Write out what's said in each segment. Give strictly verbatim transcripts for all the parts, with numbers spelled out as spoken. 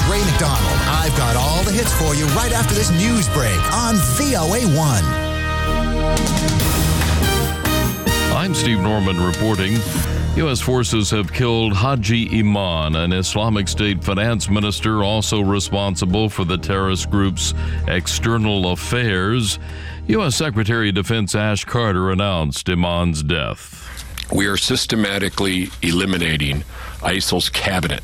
Ray McDonald. I've got all the hits for you right after this news break on V O A one. I'm Steve Norman reporting. U S forces have killed Haji Iman, an Islamic State finance minister also responsible for the terrorist group's external affairs. U S Secretary of Defense Ash Carter announced Iman's death. We are systematically eliminating ISIL's cabinet.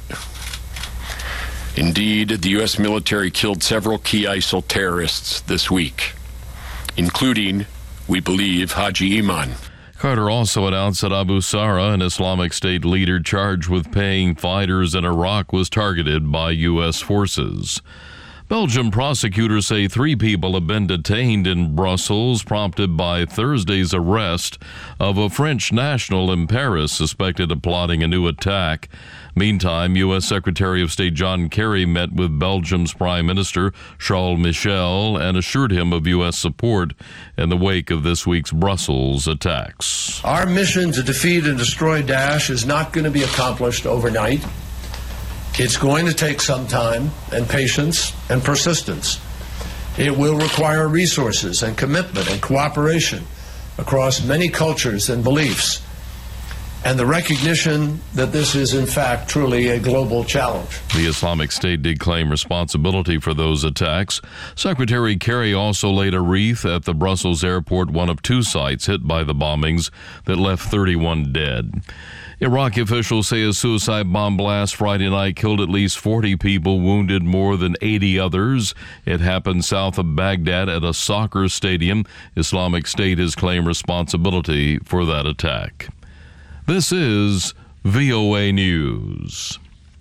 Indeed, the U S military killed several key ISIL terrorists this week, including, we believe, Haji Iman. Carter also announced that Abu Sara, an Islamic State leader charged with paying fighters in Iraq, was targeted by U S forces. Belgian prosecutors say three people have been detained in Brussels, prompted by Thursday's arrest of a French national in Paris suspected of plotting a new attack. Meantime, U S Secretary of State John Kerry met with Belgium's Prime Minister Charles Michel and assured him of U S support in the wake of this week's Brussels attacks. Our mission to defeat and destroy Daesh is not going to be accomplished overnight. It's going to take some time and patience and persistence. It will require resources and commitment and cooperation across many cultures and beliefs, and the recognition that this is, in fact, truly a global challenge. The Islamic State did claim responsibility for those attacks. Secretary Kerry also laid a wreath at the Brussels airport, one of two sites hit by the bombings that left thirty-one dead. Iraqi officials say a suicide bomb blast Friday night killed at least forty people, wounded more than eighty others. It happened south of Baghdad at a soccer stadium. Islamic State has claimed responsibility for that attack. This is V O A News.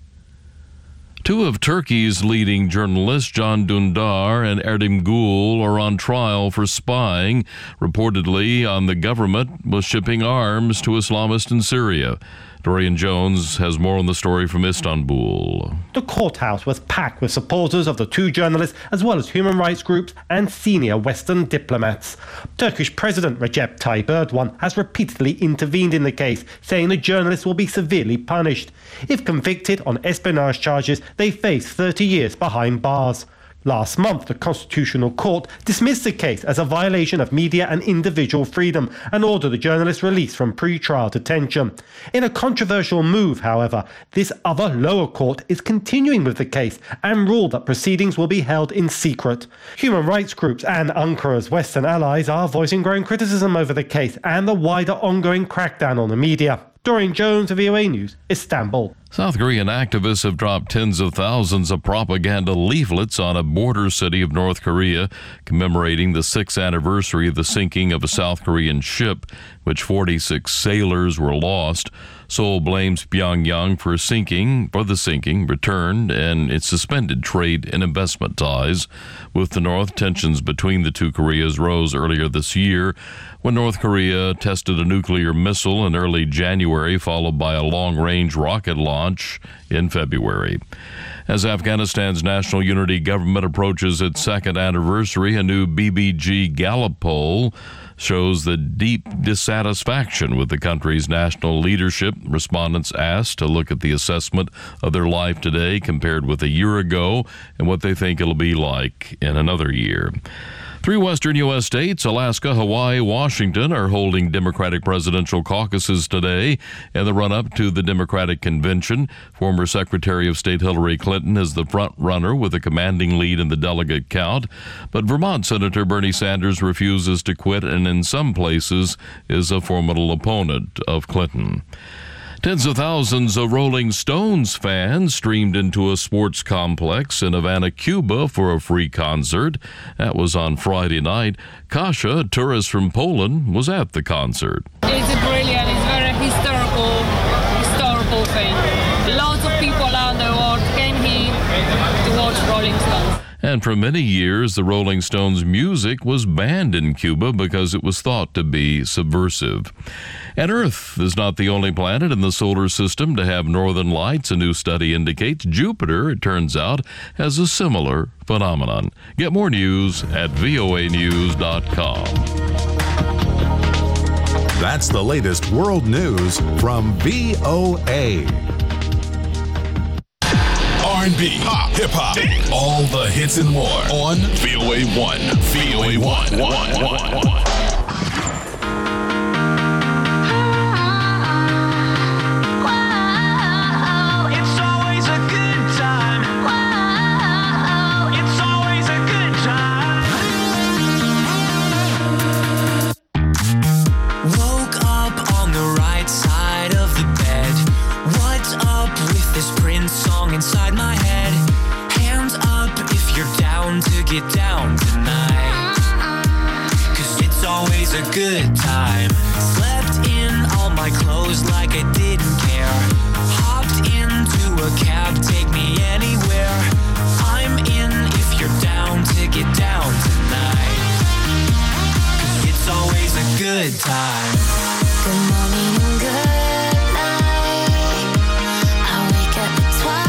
Two of Turkey's leading journalists, Can Dündar and Erdem Gül, are on trial for spying, reportedly on the government was shipping arms to Islamists in Syria. Dorian Jones has more on the story from Istanbul. The courthouse was packed with supporters of the two journalists, as well as human rights groups and senior Western diplomats. Turkish President Recep Tayyip Erdogan has repeatedly intervened in the case, saying the journalists will be severely punished. If convicted on espionage charges, they face thirty years behind bars. Last month, the Constitutional Court dismissed the case as a violation of media and individual freedom and ordered the journalists released from pre-trial detention. In a controversial move, however, this other lower court is continuing with the case and ruled that proceedings will be held in secret. Human rights groups and Ankara's Western allies are voicing growing criticism over the case and the wider ongoing crackdown on the media. Dorian Jones of V O A News, Istanbul. South Korean activists have dropped tens of thousands of propaganda leaflets on a border city of North Korea commemorating the sixth anniversary of the sinking of a South Korean ship, which forty-six sailors were lost. Seoul blames Pyongyang for sinking, for the sinking, returned, and it suspended trade and investment ties. With the North, tensions between the two Koreas rose earlier this year when North Korea tested a nuclear missile in early January, followed by a long-range rocket launch in February. As Afghanistan's National Unity Government approaches its second anniversary, a new B B G Gallup poll shows the deep dissatisfaction with the country's national leadership. Respondents asked to look at the assessment of their life today compared with a year ago and what they think it'll be like in another year. Three western U S states, Alaska, Hawaii, Washington, are holding Democratic presidential caucuses today in the run-up to the Democratic convention. Former Secretary of State Hillary Clinton is the front-runner with a commanding lead in the delegate count. But Vermont Senator Bernie Sanders refuses to quit and in some places is a formidable opponent of Clinton. Tens of thousands of Rolling Stones fans streamed into a sports complex in Havana, Cuba for a free concert. That was on Friday night. Kasia, a tourist from Poland, was at the concert. It's brilliant. It's very historical, historical thing. Lots of people around the world came here to watch Rolling Stones. And for many years, the Rolling Stones' music was banned in Cuba because it was thought to be subversive. And Earth is not the only planet in the solar system to have northern lights. A new study indicates Jupiter, it turns out, has a similar phenomenon. Get more news at V O A news dot com. That's the latest world news from V O A. R and B, pop, hip hop, all the hits and more on V O A one. V O A one. one, one, one. Inside my head, hands up if you're down to get down tonight. Cause it's always a good time. Slept in all my clothes like I didn't care. Hopped into a cab, take me anywhere. I'm in if you're down to get down tonight. Cause it's always a good time. Good morning and good night. I wake up at twilight.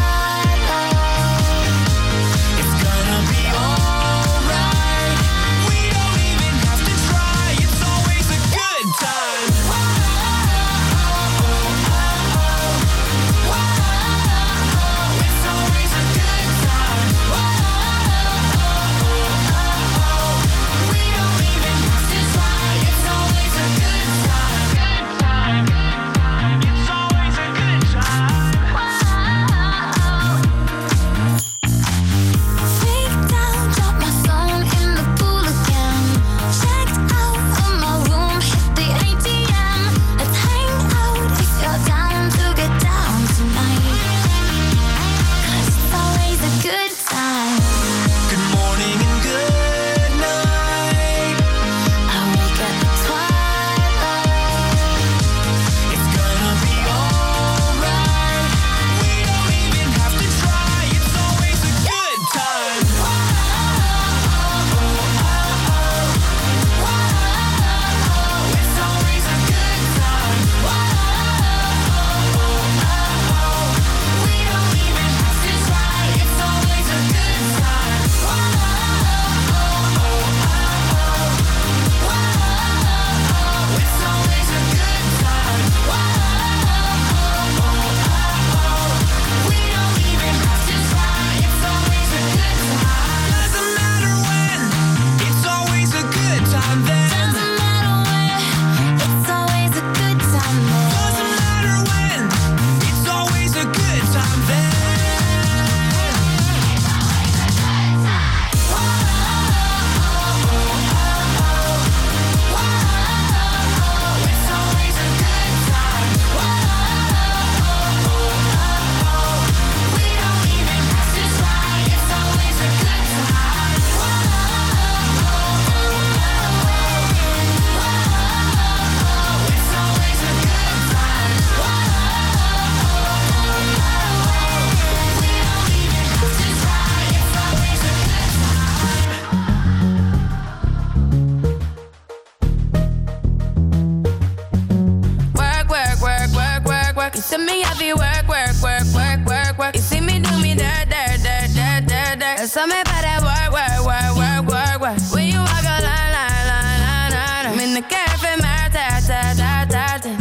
To me, I be work, work, work, work, work, work. You see me do me dirt, dirt, dirt, dirt, dirt, dirt. There's something about that work, work, work, work, work, work. When you walk a line, line, line, line, line. I'm in the cafe, my ta, ta, ta, ta, ta.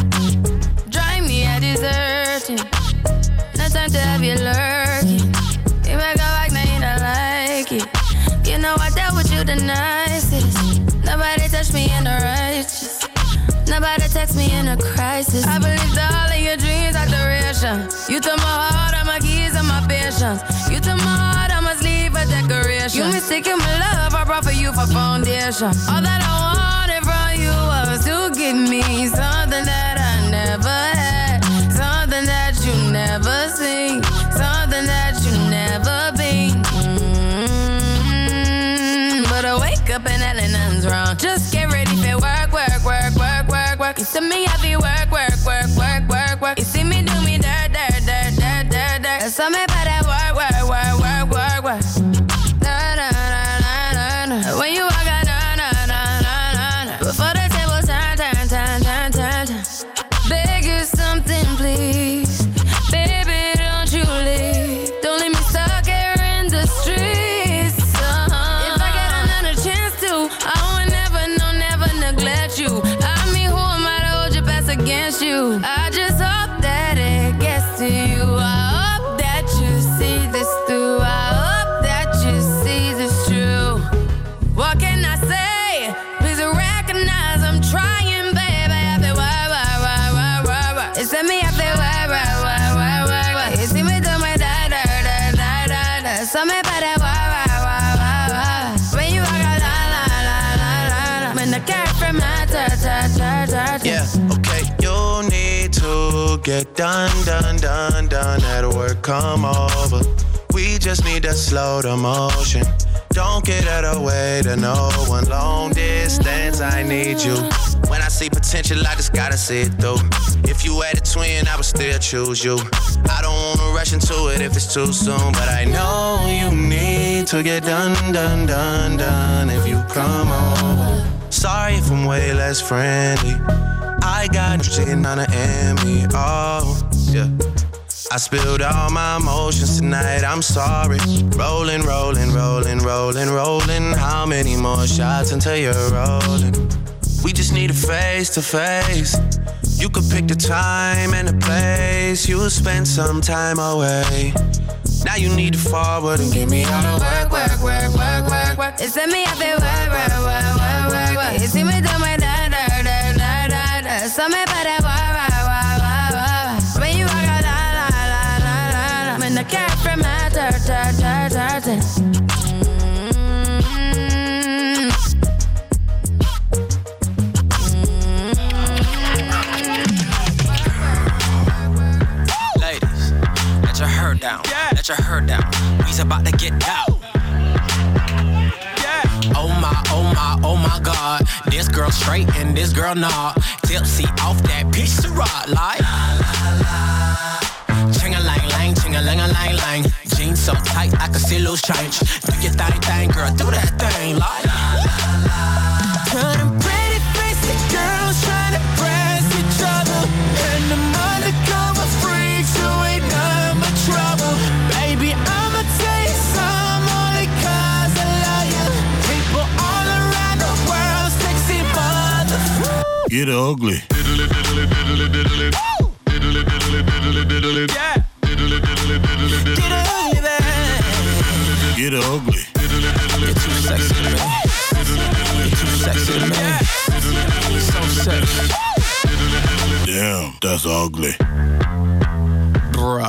Drive me a deserting. No time to have you lurking. You make a like, now you don't like it. You know I dealt with you the nicest. Nobody touched me in the righteous. Nobody text me in a crisis. I believed all of your dreams are duration. You took my heart, all my keys, and my patience. You took my heart, I must leave a decoration. You mistaken my love, I brought for you for foundation. All that I wanted from you was to give me something that I never had, something that you never seen, something that you never been. Mm-hmm. But I wake up and hell nothing's wrong. Just get ready for work, work, work, work, work, work. You see me, I be work, work, work, work, work, work. You see me do me dirt, dirt, dirt, dirt, dirt, dirt. There's something about that work, work, work, work, work, work. Na, na, na, na, na, na. When you walk out, na, na, na, na, na, na. Before the table turn, turn, turn, turn, turn, turn. Beg you something, please. Baby, don't you leave. Don't leave me stuck here in the streets. Uh-huh. If I get another chance to, I would never, no, never neglect you. I mean, who am I to hold your best against you? I just hope that it gets to you. I hope that you Yeah, okay, you need to get done, done, done, done. At work, come over. We just need to slow the motion. Don't get out of the way to no one. Long distance, I need you. When I see potential, I just gotta see it through. If you had a twin, I would still choose you. I don't wanna rush into it if it's too soon, but I know you need to get done, done, done, done. If you come over. Sorry if I'm way less friendly. I got shitting on the Emmy. Oh, yeah. I spilled all my emotions tonight, I'm sorry. Rolling, rolling, rolling, rolling, rolling. How many more shots until you're rolling? We just need a face to face. You could pick the time and the place. You'll spend some time away. Now you need to forward and give me all the work, work, work, work, work, work. You send me up there, work, work, work, work, work, work. You see me do my da, da, da, da, da, da. So me put that work, work, work, work, work. When you walk out, la, la, la, la, la, la. When the cat from my dirt, dirt, dirt, dirt, dirt. Down. Yeah. Let your hair down. We's about to get out. Yeah. Oh my, oh my, oh my God. This girl straight and this girl not. Tipsy off that piece of rock like. Ching-a-lang-lang, ching-a-lang-a-lang-lang. Jeans so tight I can see loose change. Do your thing, thing, girl, do that thing like. Turn them pretty faces, girls trying to press each other. And the undercover freaks who ain't none but trouble. Baby, I'ma tell you some only cause I love you. People all around the world, sexy mother. Get ugly. Yeah. Get ugly, man. Get ugly. You're too sexy to me. You're too sexy to me. You're so sexy. Damn, that's ugly. Bruh.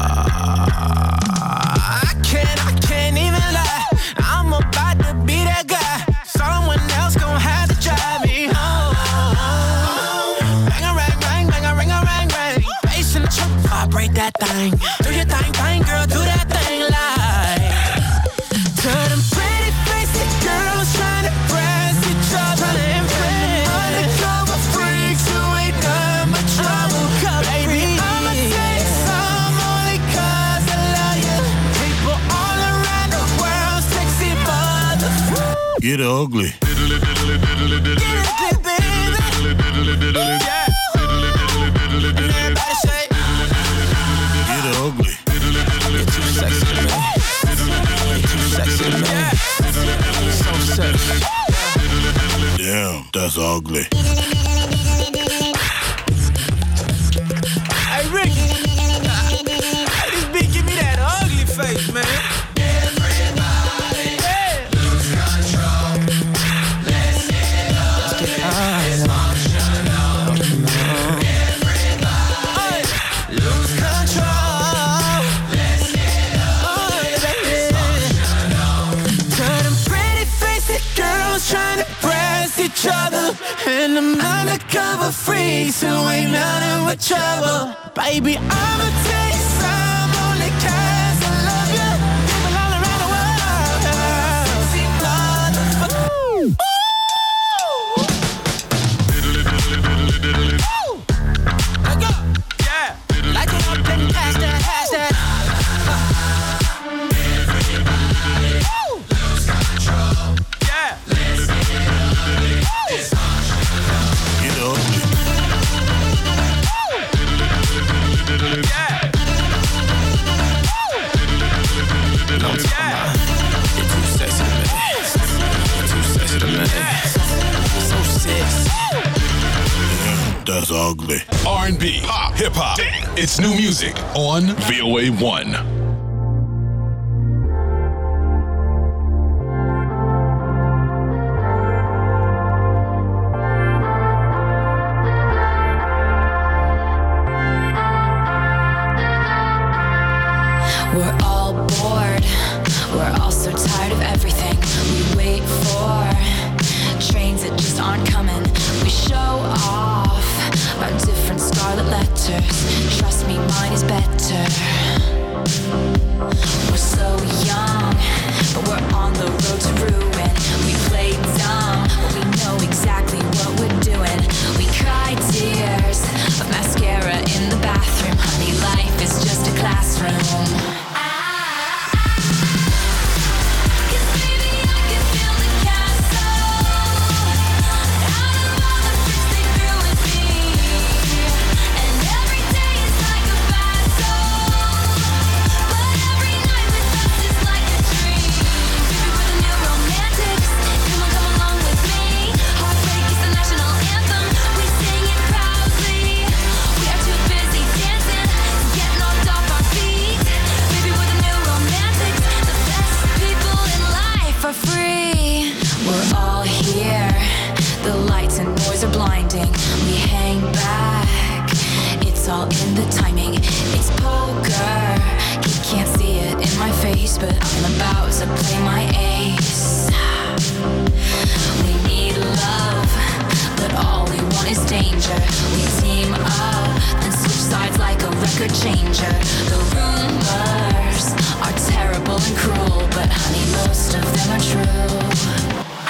I can't, I can't even lie. I'm about to be that guy. Someone else gon' have to drive me home. Bang a rang, rang, bang a ring a rang, rang. Bass in the trunk, vibrate that thing. Do your thing, thing, girl, do that thing like. Turn them pretty faces, girls trying to press each other and impress. Undercover freaks who ain't done but trouble. Baby, I'ma tell you some only cause I love you. People all around the world, sexy mother. Get ugly. Get ugly, baby. Yeah. And everybody say, Get ugly. you're too sexy to me. You're too sexy to me. So sexy. Damn, that's ugly. Hey, Rick. Hey, this beat give me that ugly face, man. Everybody, yeah. Lose control. Let's get up. It's functional. Everybody, lose control. Let's get up. It's functional. Turn them pretty faces, girls trying to press each other. And them undercover freaks who ain't nothing but trouble. Baby, I'ma tell you some only cause I love you. People all around the world. See motherfucker. Ooh. Let go. Yeah. Like it up and pass that, pass that. Everybody, lose control. Yeah. Let's get ugly. It's functional. Get ugly. Yeah. No, yeah. You're too sexy to me. You're too sexy to me. So sexy. Damn, that's ugly. R and B, pop, hip hop. It's new music on V O A one. We're all bored. We're all so tired of everything we wait for. trains that just aren't coming. We show off our different scarlet letters. Trust me, mine is better. We're so young, but we're on the road to ruin. We play dumb, but we know exactly what we're doing. We cry tears of mascara in the bathroom. Honey, life is just a classroom. It's all in the timing, it's poker. He can't see it in my face, but I'm about to play my ace. We need love, but all we want is danger. We team up and switch sides like a record changer. The rumors are terrible and cruel, but honey, most of them are true.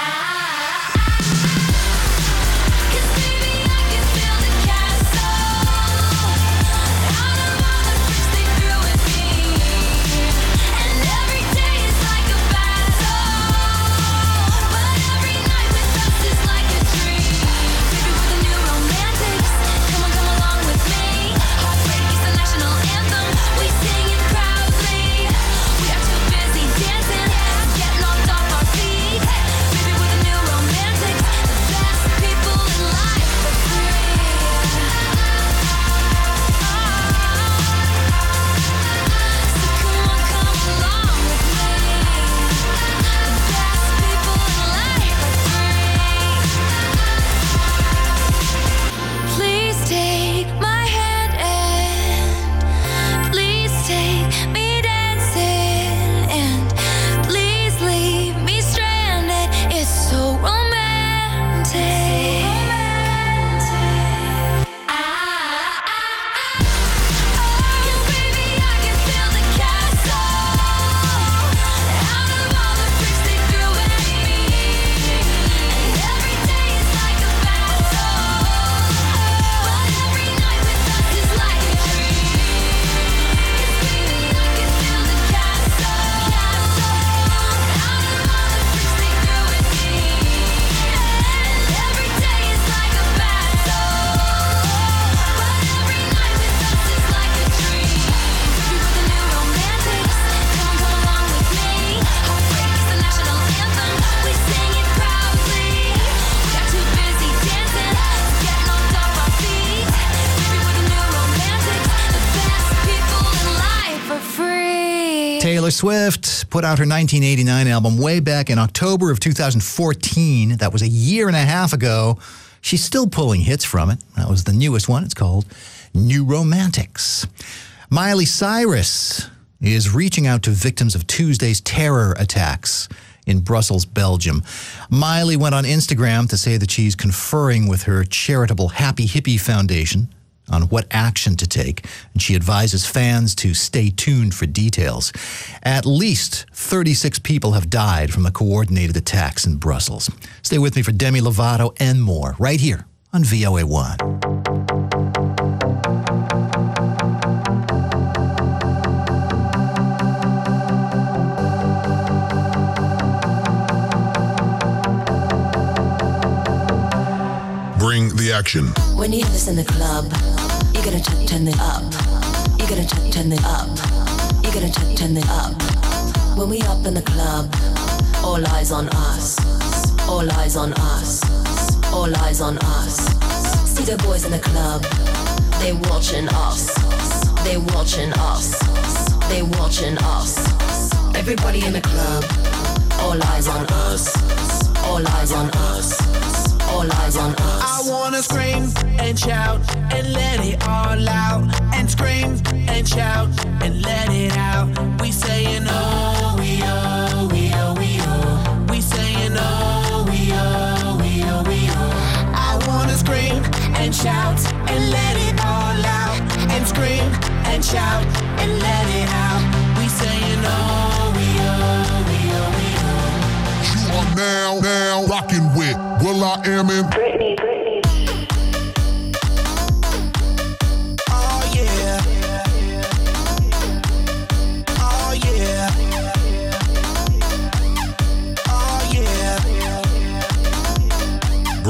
Taylor Swift put out her nineteen eighty-nine album way back in October of two thousand fourteen. That was a year and a half ago. She's still pulling hits from it. That was the newest one. It's called New Romantics. Miley Cyrus is reaching out to victims of Tuesday's terror attacks in Brussels, Belgium. Miley went on Instagram to say that she's conferring with her charitable Happy Hippie Foundation on what action to take, and she advises fans to stay tuned for details. At least thirty-six people have died from the coordinated attacks in Brussels. Stay with me for Demi Lovato and more, right here on V O A one. Bring the action. When you hear this in the club, you gotta t- turn it up. You gotta t- turn it up. You gotta t- turn it up. When we up in the club, all eyes on us. All eyes on us. All eyes on us. See the boys in the club, they watching us. They watching us. They watching us. Everybody in the club, all eyes on us. All eyes on us. All eyes on us. I wanna scream and shout and let it all out. And scream and shout and let it out. We saying oh, we oh, we oh, we oh. We saying oh, we oh, we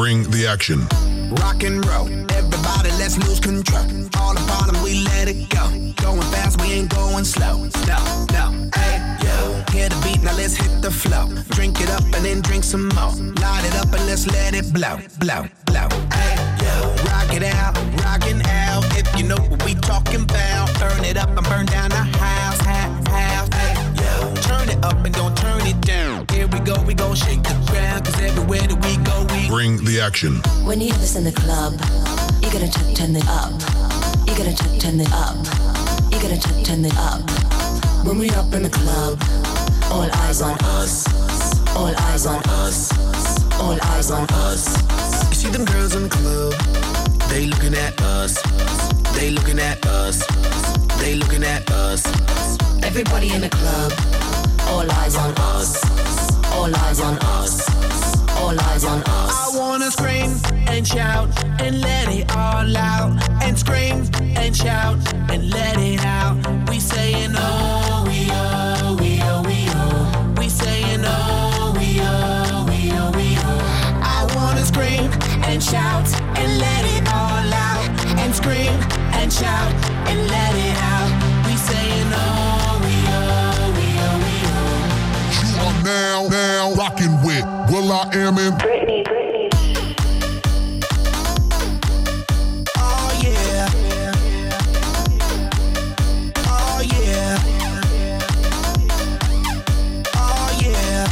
Bring the action. Rock and roll, everybody let's lose control. All the bottom we let it go. Going fast, we ain't going slow. No, no, hey, yo. Hear the beat, now let's hit the flow. Drink it up and then drink some more. Light it up and let's let it blow, blow, blow. Hey, yo. Rock it out, rockin' out. If you know what we talking about. Burn it up and burn down the house, house, house. Hey, yo. Turn it up and don't turn it down. Here we go, we gon' shake the ground. Cause everywhere that we go, we Bring the action. When you have this in the club, you gotta turn, turn it up. You gotta turn, turn it up. You gotta turn, turn it up. When we up in the club, all eyes on us. All eyes on us. All eyes on us. You see them girls in the club, they looking at us. They looking at us. They looking at us. Everybody in the club, all eyes on us. All eyes on us. All eyes on us. I wanna scream and shout and let it all out. And scream and shout and let it out. We saying oh, we oh, we oh, we oh. We saying oh, we oh, we oh, we oh. I wanna scream and shout and let it all out. And scream and shout and let it out. We saying oh, we oh, we oh, we oh. You are now, now rocking with Will I Am in Britney, Britney. Oh yeah. Oh yeah. Oh yeah.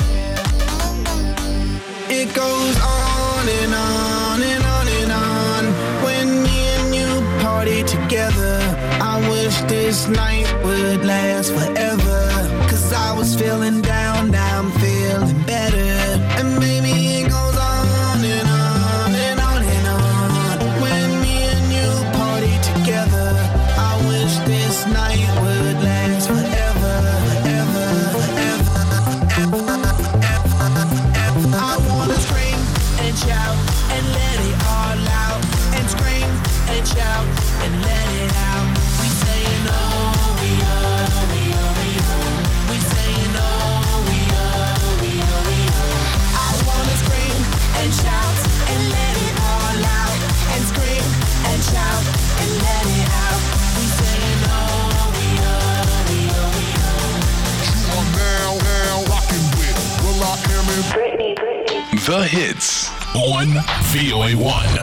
It goes on and on and on and on. When me and you party together, I wish this night would last forever. Cause I was feeling down, now I'm feeling better. And maybe it goes on and on and on and on. When me and you party together, I wish this night would last forever, forever, forever, forever, forever, forever. I wanna scream and shout and let it all out. And scream and shout and let it out. We saying oh, we oh, we oh, we oh. We saying oh, we oh, we oh, we oh. I wanna scream and shout and let it all out. And scream and shout and let it out. We saying oh, we oh, we oh, we oh. You are now, now rocking with Will I Am in Britney, Britney. The Hits on V O A one.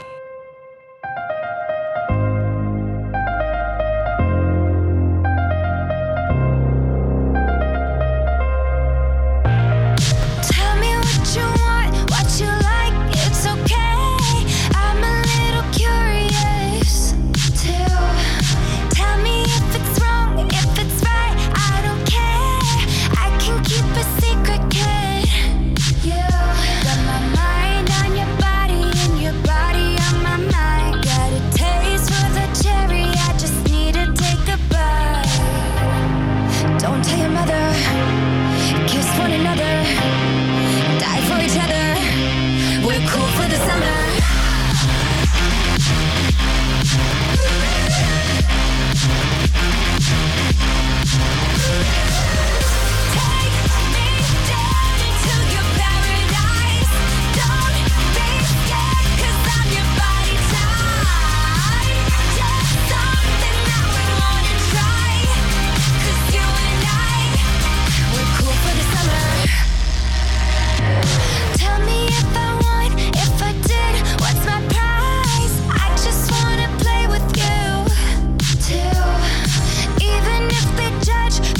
Tell me what you want, what you like, it's okay. I'm a little curious too. Tell me if it's wrong, if it's right, I don't care. I can keep a secret, kid. You got my mind on your body and your body on my mind. Got a taste for the cherry, I just need to take a bite. Don't tell your mother. Kiss one another, die for each other. We're cool for the summer. Take me down into your paradise. Don't be scared, cause I'm your body type. Just something I would wanna try. Cause you and I, we're cool for the summer. Tell me if I want, if I did, what's my price? I just wanna play with you too. Even if they judge,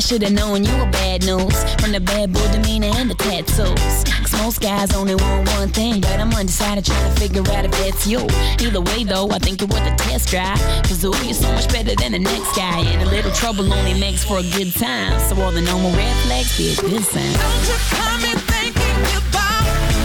Should've known you were bad news from the bad boy demeanor and the tattoos. Cause most guys only want one thing, but I'm undecided trying to figure out if that's you. Either way though, I think you're worth a test drive. Cause ooh, you're so much better than the next guy, and a little trouble only makes for a good time. So all the normal red flags be a good sign. Don't you come in thinking about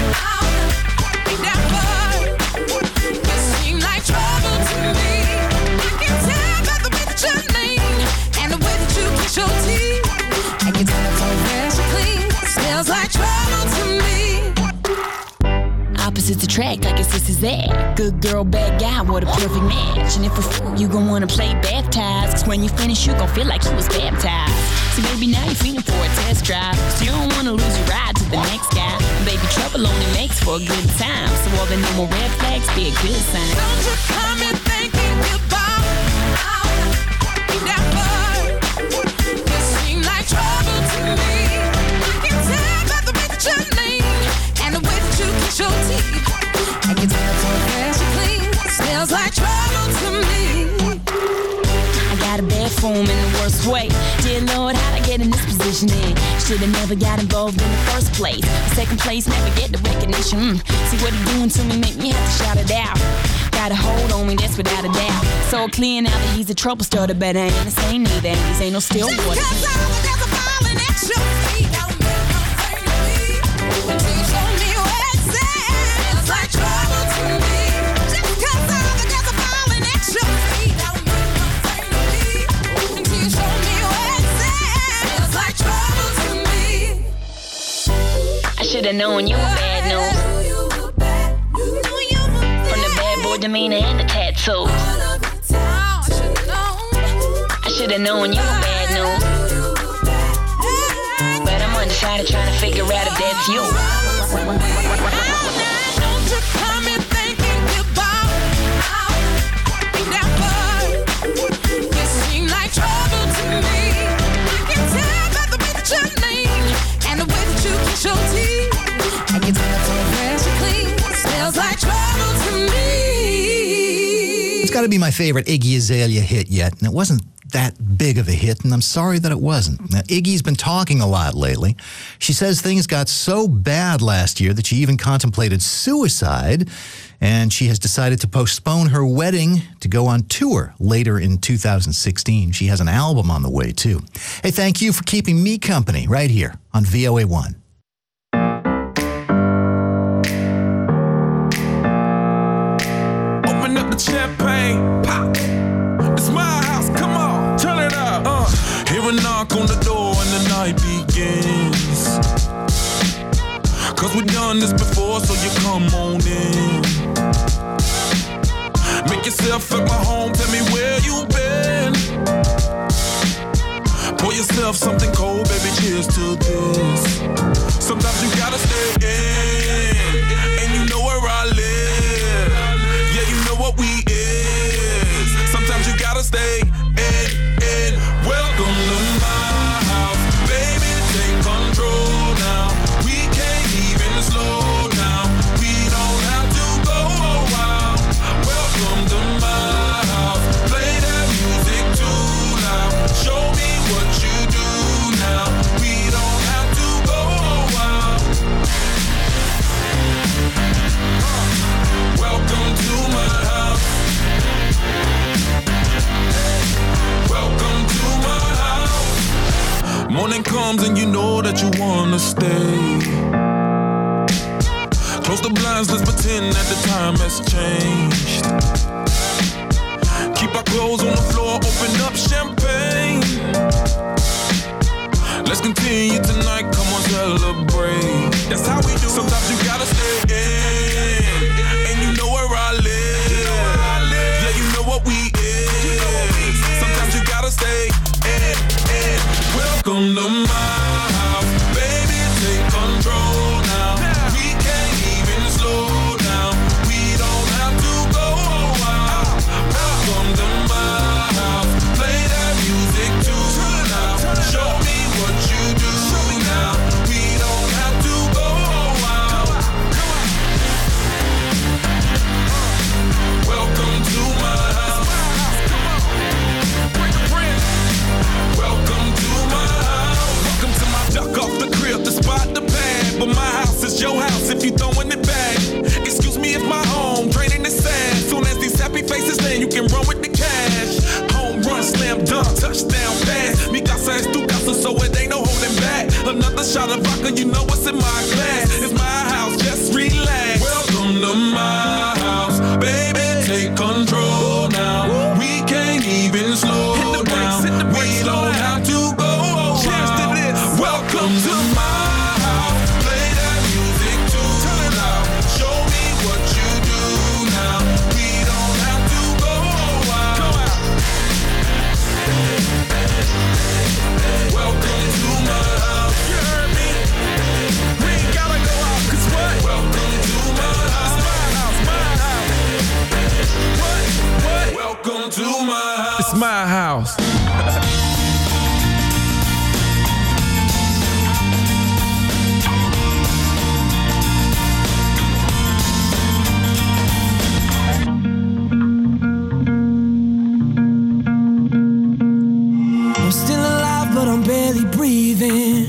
never. You seem like trouble to me. I can tell by the way that you lean and the way that you kiss your teeth. I can tell it's all fresh and clean. Smells like trouble to me. Opposites attract, I guess this is that. Good girl, bad guy, what a perfect match. And if a fool, you gon' wanna play baptized. Cause when you finish, you gon' feel like you was baptized. So maybe now you're feeling for a test drive. So you don't wanna lose your ride to the next guy. Baby, trouble only makes for a good time. So all the normal red flags be a good sign. Don't you come in thinking about never. You seem like trouble to me. I can tell by the way that you lean and the way that you kiss your teeth. I can tell it's all fresh and clean. Smells like trouble to me. I got a bad form in the worst way. Dear Lord, how'd I get in this position then? Should've never got involved in the first place. Second place, never get the recognition. Mm. See what he doing to me, make me have to shout it out. Got a hold on me, that's without a doubt. So clear now that he's a trouble starter, but I ain't the same neither. These ain't no still water. Just 'cause I was never falling at your feet, don't mean nothing to me. Until you show me what it says, like trouble to me. Just 'cause I was never falling at your feet, don't mean nothing to me. Until you show me what it says, like trouble to me. I should've known you were bad news from the bad boy demeanor and the tattoos. I should've known you were bad news, but I'm undecided trying to figure out if that's you. Don't you come in thinking about never. You seem like trouble to me. I can tell by the way that you lean and the way that you kiss your teeth. I can tell it's all fresh and clean. Smells like trouble to me. It's got to be my favorite Iggy Azalea hit yet, and it wasn't that big of a hit, and I'm sorry that it wasn't. Now, Iggy's been talking a lot lately. She says things got so bad last year that she even contemplated suicide, and she has decided to postpone her wedding to go on tour later in two thousand sixteen. She has an album on the way, too. Hey, thank you for keeping me company right here on V O A one. Open up the champagne, pop. It's my house, come on, turn it up. Uh, hear a knock on the door and the night begins. Cause we've done this before, so you come on in. Make yourself at my home, tell me where you been. Pour yourself something cold, baby, cheers to this. Sometimes you gotta stay in, and you know where I live. Yeah, you know what we is. Sometimes you gotta stay in, in. Welcome to my house, baby, take control now. We can't even slow down. We don't have to go a while. Welcome to my house, play that music too loud. Show me what you do now. We don't have to go a while. Welcome to my house. Welcome to my house. Morning comes and you know that you wanna stay. Close the blinds, let's pretend that the time has changed. Keep our clothes on the floor, open up champagne. Let's continue tonight, come on, celebrate. That's how we do. Sometimes you gotta stay in, and you know where I live. Yeah, you know what we is. Sometimes you gotta stay in, in. Welcome to my house, baby, take control now. We can't even slow down. We don't have to go a while. Welcome to my house, play that music too loud. Show me what you do now. but my house is your house if you throwing it back. Excuse me if my home draining the sand. Soon as these happy faces land, you can run with the cash. Home run, slam dunk, touchdown pass. Mi casa es tu casa, so it ain't no holding back. Another shot of vodka, you know what's in my glass. It's my house, just relax. Welcome to my house, baby, take control now. We can't even slow down. We don't have to go around. Welcome to my house. Play that music too loud. Show me what you do now. We don't have to go around. Welcome to my house. You heard me? We ain't gotta go out, 'cause what? Welcome to my house. It's my house, my house. What? What? Welcome to my house. It's my house. I'm still alive, but I'm barely breathing.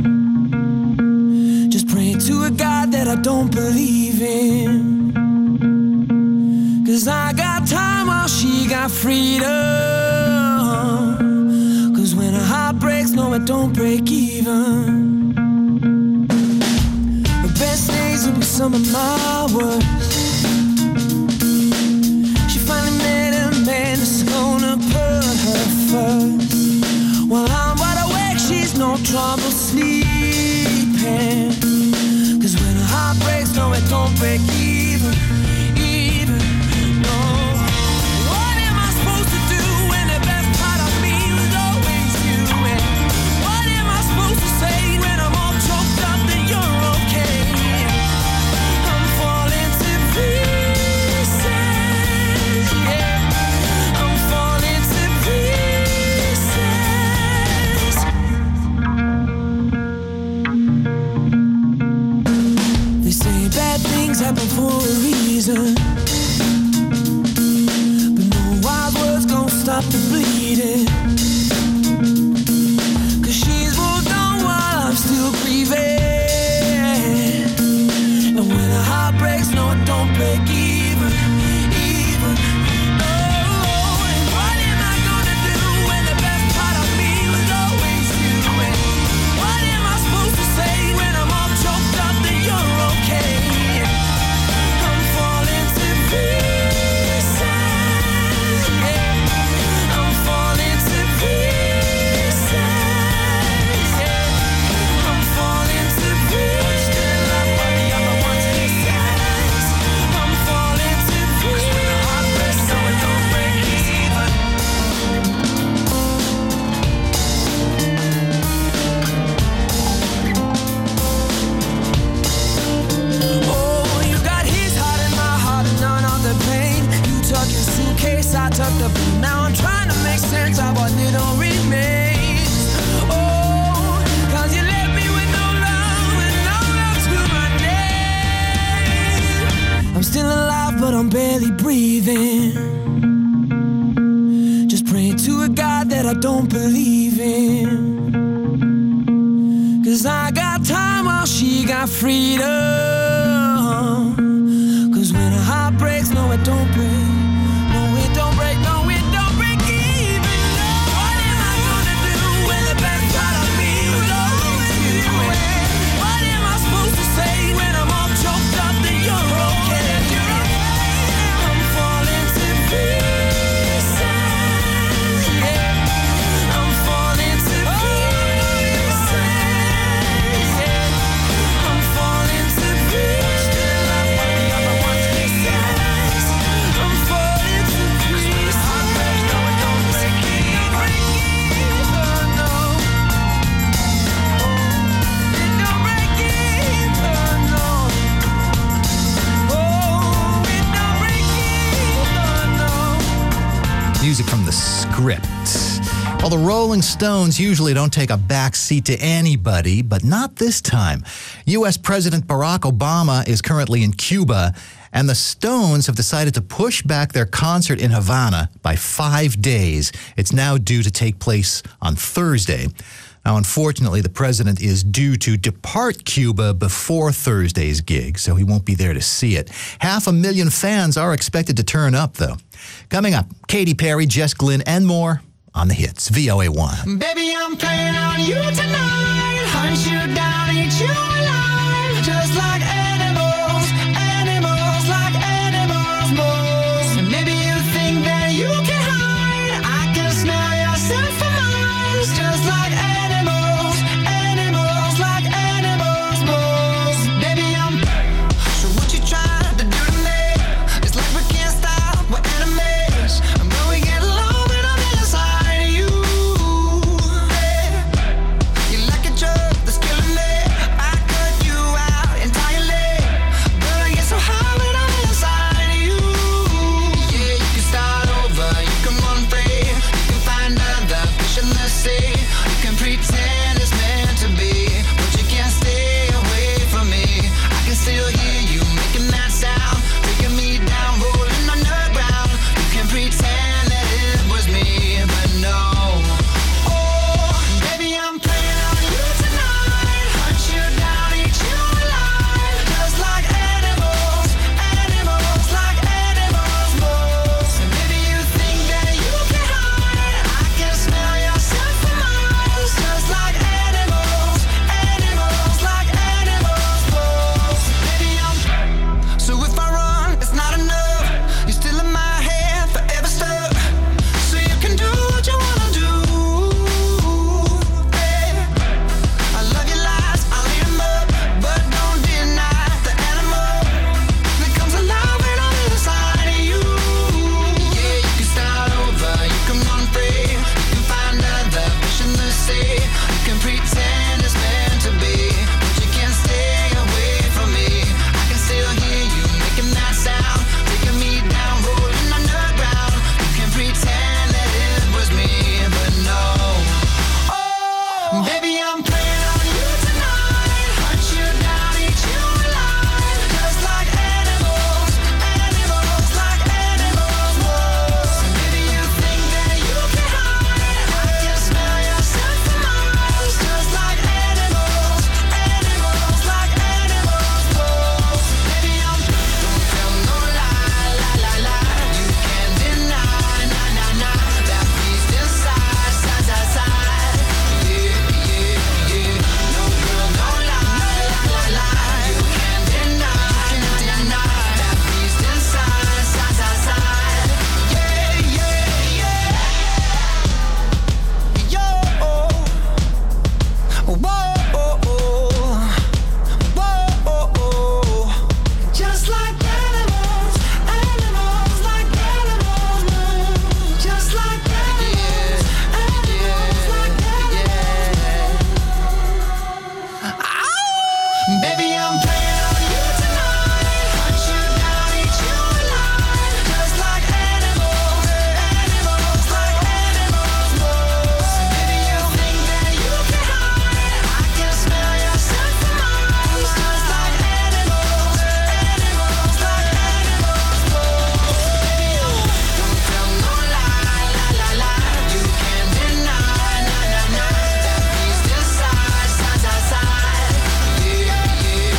Just praying to a God that I don't believe in. 'Cause I got time while she got freedom. 'Cause when a heart breaks, no, it don't break even. The best days will be some of my worst. She finally met a man that's gonna put her first. While I'm wide awake, she's no trouble sleeping. 'Cause when a heart breaks, no, it don't break even, even, no. What am I supposed to do when the best part of me was always you? And what am I supposed to say when I'm all choked up that you're okay? I'm falling to pieces, yeah. I'm falling to pieces. They say bad things happen for a reason, but no wild words gon' stop the bleeding. 'Cause she's moved on while I'm still grieving. And when a heart breaks, no, it don't break even, even, no. And what am I gonna do when the best part of me was always you? And what am I supposed to say when I'm all choked up that you're okay? I'm falling to pieces, yeah. I'm falling to pieces, yeah. I'm falling to pieces. I'm falling to pieces. When the heart breaks, no, it don't break even. Oh, you got his heart and my heart and none of the pain. You took your suitcase, I took the blue. Now I'm trying to make sense of what little remains. Oh, 'cause you left me with no love and no love to my name. I'm still alive, but I'm barely breathing. Just praying to a God that I don't believe in. 'Cause I got time while she got freedom. 'Cause when a heart breaks, no, it don't break. No, it don't break, no, it don't break even. No. What am I gonna do when the best part of me was always you? And what am I supposed to say when I'm all choked up that you're okay? I'm falling to pieces, yeah. I'm falling to pieces, yeah. I'm falling to pieces. I'm falling to pieces. Heart breaks, no, it don't break even. No, it don't break even. No, oh, it don't break even. No. Music from The Script. Well, the Rolling Stones usually don't take a back seat to anybody, but not this time. U S President Barack Obama is currently in Cuba, and the Stones have decided to push back their concert in Havana by five days. It's now due to take place on Thursday. Now, unfortunately, the president is due to depart Cuba before Thursday's gig, so he won't be there to see it. Half a million fans are expected to turn up, though. Coming up, Katy Perry, Jess Glynn, and more on the hits. V O A one. Baby, I'm playing on you tonight. Hunt you down, eat you alive. Just like animals, animals, like animals, moles. And maybe you think that you can hide. I can smell yourself for miles. Just like animals, animals, like animals, moles. Baby, I'm. So what you trying to do to me? It's like we can't stop, we're enemies. And when we get low, when I'm inside you. You're like a drug that's killing me. I cut you out entirely, but I get so high when I'm inside you. Yeah, you can start over, you can run free, you can find other fish in the sea. You can pretend it's meant to be, but you can't stay away from me. I can still hear you making that sound, taking me down, rolling on the ground. You can pretend that it was me, but no. Oh, baby, I'm playing on you tonight. Hunt you down, eat you alive. Just like animals, animals, like animals, moles. And maybe you think that you can hide. I can smell yourself for miles. Just like animals, animals, like animals, moles. Baby, I'm. So if I run, it's not enough. You're still in my head, forever stuck. So you can do what you wanna do. Hey, I love your lies, I'll eat 'em up, but don't deny the animal that comes alive when I'm inside of you. Yeah, you can start over, you can run free, you can find other fish in the sea. You can pretend it's meant to be, but you can't stay away from me. I can still hear you making that sound, taking me down, rolling on the ground. You can pretend that it was me, but no. Oh, baby, I'm playing on you tonight. Hunt you down, eat you alive. Just like animals, animals, like animals, moles. And maybe you think that you can hide. I can smell yourself for miles. Just like animals, animals, like animals, moles. Baby, I'm. Don't tell no lie, lie, lie, lie. You can't deny, nah, nah, nah. That beast inside, side, side, side. Yeah, yeah, yeah. No girl, don't lie, lie, lie, lie. You can't deny, nah, nah, nah. That beast inside, side, side, side. Yeah, yeah, yeah. Yo, whoa, whoa, whoa. Just like animals, animals, like animals, moves. Just like animals, animals, like animals. Ow! Baby, I'm playing on you tonight. Hunt you down, eat you alive. Just like animals, animals, like animals, moves. Maybe you think that you can hide. I can smell yourself for miles. Just like animals, animals, like animals, moves. Baby, don't tell no lie, lie, lie, lie. You can't deny, nah, nah, nah. That beast inside, side, side, side. Yeah, yeah,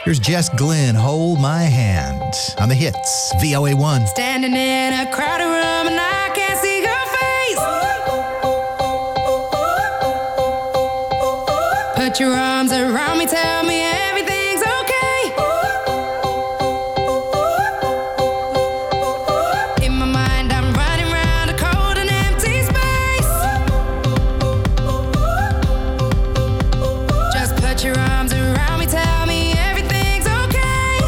Here's Jess Glynn, Hold My Hand, on the hits, V O A one. Standing in a crowded room and I can't see your face. Put your arms around me, tell me everything's okay. In my mind, I'm running around a cold and empty space. Just put your arms around me, tell me everything's okay.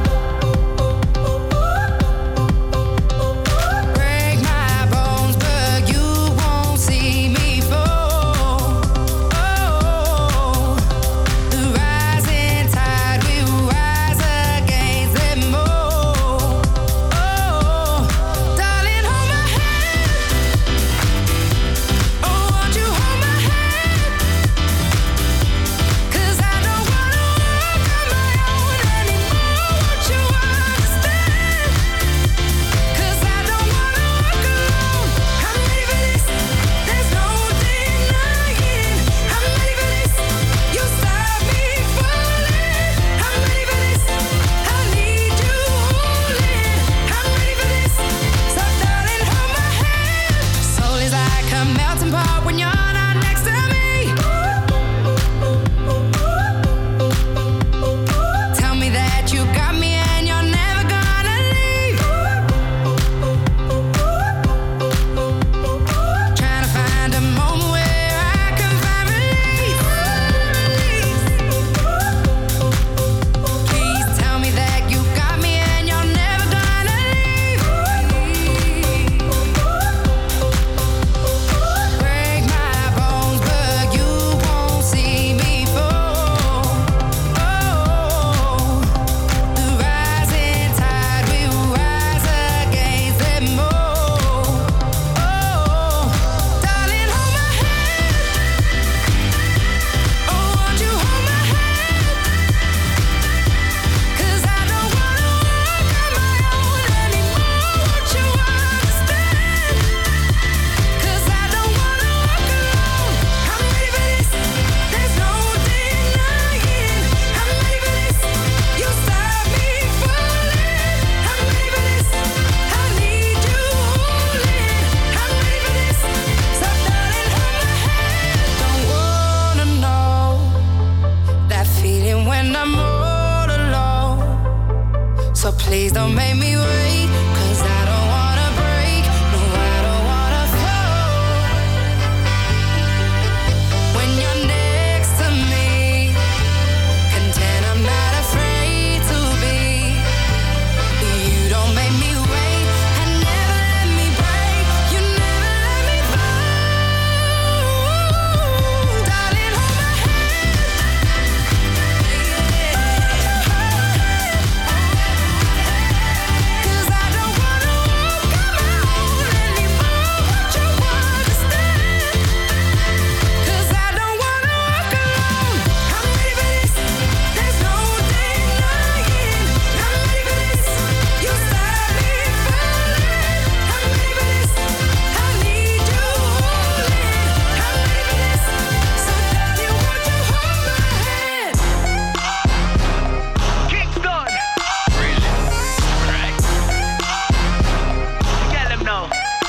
Break my bones, but you won't see me fall. Oh, the rising tide will rise against them all. Oh, darling, hold my hand. Oh, won't you hold my hand? 'Cause I don't wanna walk on my own anymore. Won't you understand? 'Cause I don't wanna walk alone. I'm ready for this. There's no denying. I'm ready for this. You stop me falling. I'm ready for this. I need you holding. I'm ready for this. So darling, hold my hand. Soul is like a melting pot when you're not next to me. Tell me that you got me and you're never gonna leave. Trying to find a moment where I can find relief. Please tell me that you got me and you're never gonna leave. Break my bones, but you won't see me fall. Oh, the rising tide will rise against them all. Oh, darling, hold my hand. Oh, won't you hold my hand? 'Cause I don't wanna walk on my own anymore. Won't you understand? 'Cause I don't wanna walk alone. I'm ready for this. There's no denying. I'm ready for this. You stop me falling. I'm ready for this. I need you holding. I'm ready for this. So darling, hold my hand. Don't wanna know that feeling when I'm all alone. So please don't make me wait, 'cause I don't wanna break. No, I don't wanna fall. When you're next to me, content, I'm not afraid to be. You don't make me wait and never let me break. You never let me fall. Darling, hold my hand. 'Cause I don't wanna walk on my own anymore. Won't you understand? 'Cause I don't wanna walk alone. I'm ready for this. There's no denying. I'm ready for this. You stop me falling. I'm ready for this. I need you holding. I'm ready for this. So darling, won't you hold my hand? Kickstart. Crazy. Right. Get him now.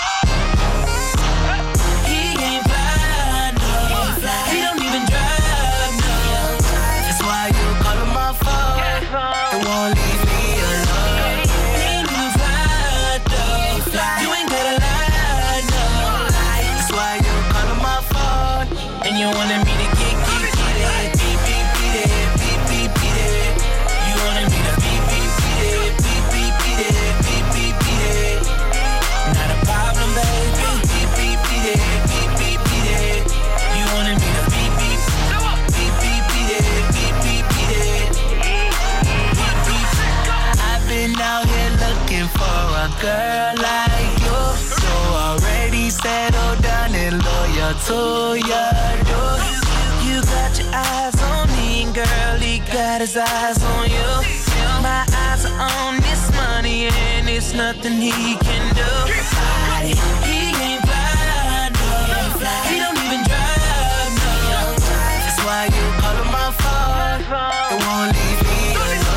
He ain't fly, no. He don't even drive, no. That's why you call him my phone. It won't leave me alone. He ain't even fly, though. You ain't gotta lie, no. That's why you call him my phone. And you wanted me to get, get, get it. Beep, beep, beat it. Beep, beep, beat it. You wanted me to beep, beep, beat it. Beep, beep, beat it. Beep, beep, beat it. Not a problem, baby. Beep, beep, beat it. Beep, beep, beat it. You wanted me to beep, beep. Beep, beep, beat it. Beep, beep, beat it. Beep, beep. I've been out here looking for a girl like you. So already settled down and loyal to your door. You got your eyes on me, girl. He got his eyes on you. My eyes are on this money and it's nothing he can do. He ain't fly, no. He don't even drive, no. That's why you call him my phone. It won't leave me alone.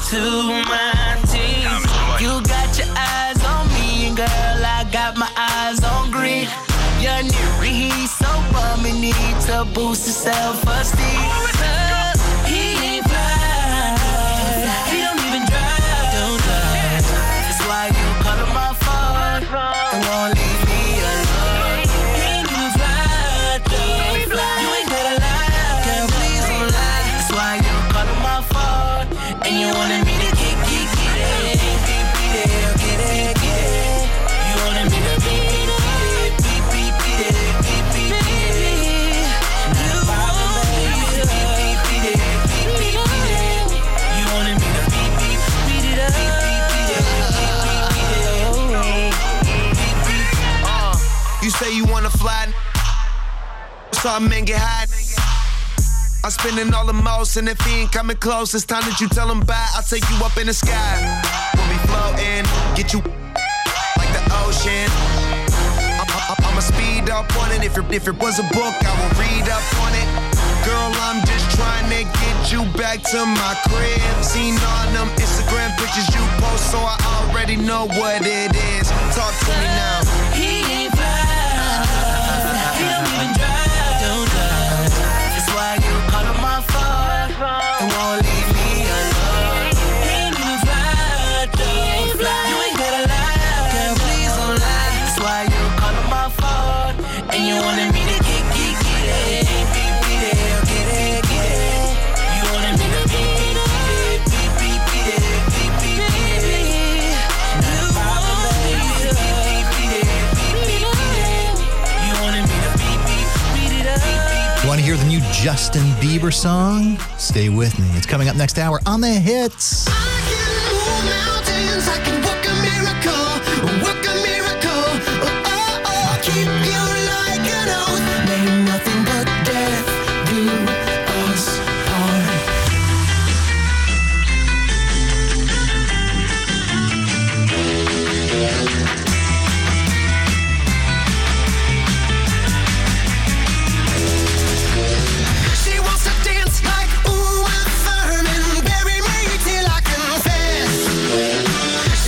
to my team. You got your eyes on me, and girl, I got my eyes on green. You're new, he's so bummy, need to boost his self-esteem. He ain't fly, he don't even drive. Don't drive. That's why you call him my phone and won't leave me alone. He ain't even fly, though. You ain't gotta lie, girl, please don't lie. That's why you call him my phone and you wanted me to get, get, get it, get, get it, get it, get it. You wanted me to beat, beat, beat, beat, beat, beat it, beat, beat, beat it. You wanted me to beat, beat, beat it, beat, beat, beat it. You wanted me to beat, beat, beat it up, beat, beat, beat it, beat, beat, beat it. Uh, you say you wanna fly, so I men get high. I'm spending all the most, and if he ain't coming close, it's time that you tell him bye. I'll take you up in the sky. We'll be floating, get you like the ocean. I'm, I'm, I'ma speed up on it. If it, if it was a book, I will read up on it. Girl, I'm just trying to get you back to my crib. Seen all them Instagram pictures you post, so I already know what it is. Talk to me now. He ain't fly, he don't even drive. Don't drive. That's why you call him my phone and won't leave me alone. He ain't even fly, though. You ain't gotta lie, girl, please don't lie. That's why you call him my phone and you wanted me to get, get, get it, beat, beat it, get it, get it. You wanted me to beat, beat it, beat, beat, beat it, beat, beat, beat it. You wanted me to beat, beat it, beat, beat, beat it. You wanted me to beat, beat, beat it up. You want to hear the new Justin Bieber song? Stay with me. It's coming up next hour on The Hits. She wants to dance like Uma Thurman, bury me till I confess.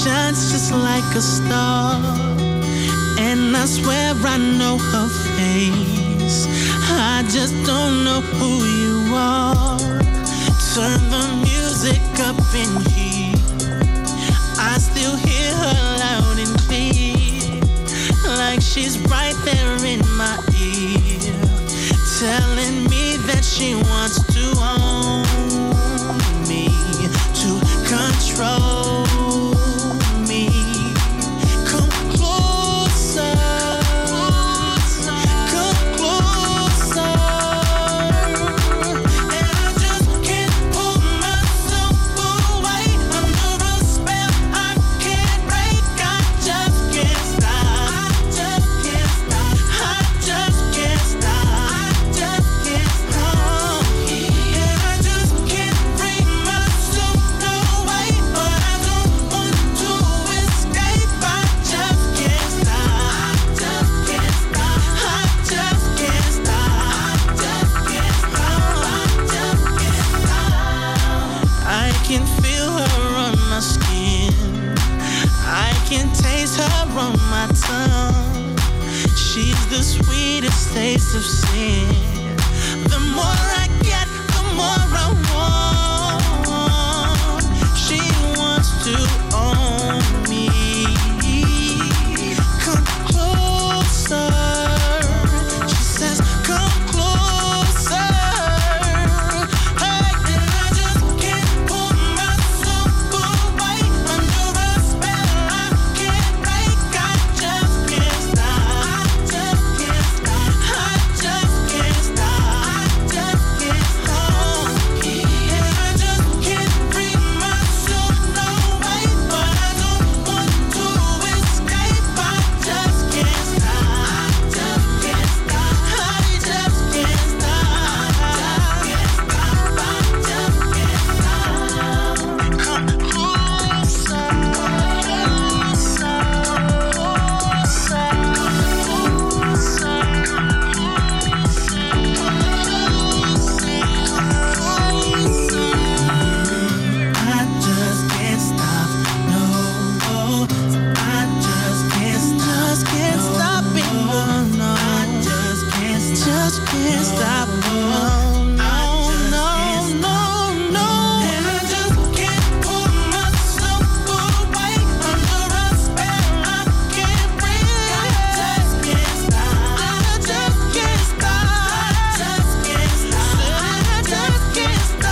shines just like a star, and I swear I know her face. I just don't know who you are. Turn the music up in here. I still hear her loud and clear, like she's right there in my ear, telling me that she wants to own me, to control me. Come closer, come closer, and I just can't pull myself away under a spell I can't break. I just can't stop, I just can't stop, I just can't stop, I just can't stop, and I just can't bring myself away, but I don't want to escape. I just can't stop, I just can't stop, I just can't stop, I just can't stop, I just can't stop. I can feel her on my skin, I can taste her on my tongue. She's the sweetest taste of sin. The more I get, the more I want. She wants to own me. Come closer. She says, come closer. Hey, and I just can't pull myself away under a spell I can't break. I just can't stop, I just can't stop, I just can't stop, I just can't stop, and I just can't bring myself away, but I don't want to escape. I just can't stop, I just can't stop, I just can't stop, I just can't stop. Come closer, closer, I just can't stop, no. I just can't stop, can't stop it, no, no. I just can't stop, just can't stop, no, no, no, no, no. And I just can't pull myself away under a spell I can't break. I just can't stop, I just can't stop, I just can't stop, I just can't stop.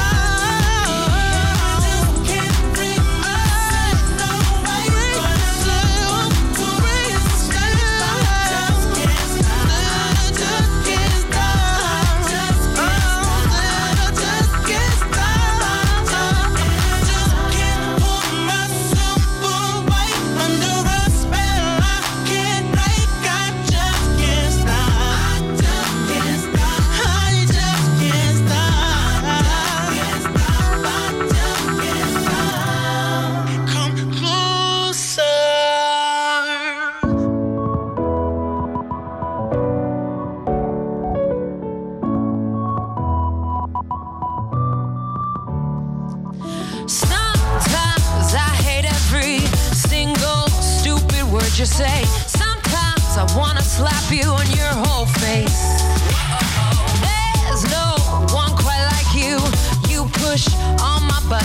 I just can't bring myself away, but I just want to escape. I just can't stop, I just can't stop, I just can't stop, I just can't stop, and I just can't pull myself away under a spell I can't break. I just can't stop, I just can't stop, I just can't stop, I just can't stop, I just can't stop. Come closer. Sometimes I hate every single stupid word you say. Sometimes I wanna slap you on your whole face. There's no one quite like you. You push on my butt.